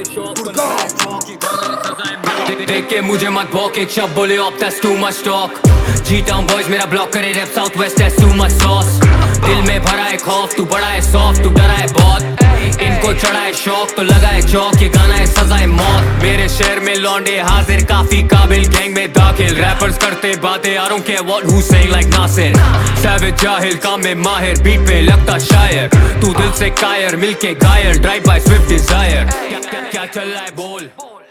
देख के मुझे मत भौके, चप बोले off that's too much talk. जी टाउन बॉयज मेरा ब्लॉक करे rap, south west that's too much sauce. दिल में भरा है खौफ, तू बड़ा है सॉफ्ट, तू डरा है बहुत। इनको चढ़ा है शौक तो लगा है चौक, ये गाना है सजा है मौत। मेरे शहर में लौंडे हाजिर, काफी काबिल, गैंग में दाखिल। रैपर्स करते बातें, I don't care what who's saying like Nasir. सैविज जाहिल, काम में माहिर, बीट पे लगता शायर। तू दिल से कायर, मिलके गायर, ड्राइव बाय स्विफ्ट डिजायर। क्या चल रहा है बोल।